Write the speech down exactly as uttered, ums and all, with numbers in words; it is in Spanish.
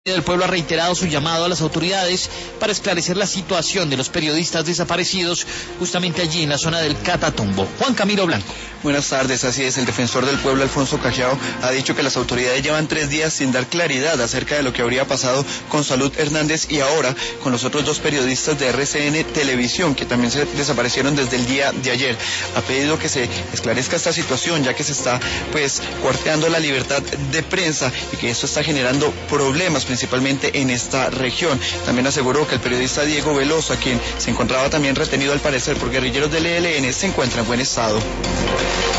El pueblo ha reiterado su llamado a las autoridades para esclarecer la situación de los periodistas desaparecidos justamente allí en la zona del Catatumbo. Juan Camilo Blanco. Buenas tardes, así es, el defensor del pueblo Alfonso Cajao ha dicho que las autoridades llevan tres días sin dar claridad acerca de lo que habría pasado con Salud Hernández y ahora con los otros dos periodistas de R C N Televisión que también se desaparecieron desde el día de ayer. Ha pedido que se esclarezca esta situación ya que se está pues cuarteando la libertad de prensa y que esto está generando problemas principalmente en esta región. También aseguró que el periodista Diego Veloso, a quien se encontraba también retenido al parecer por guerrilleros del E L N, se encuentra en buen estado.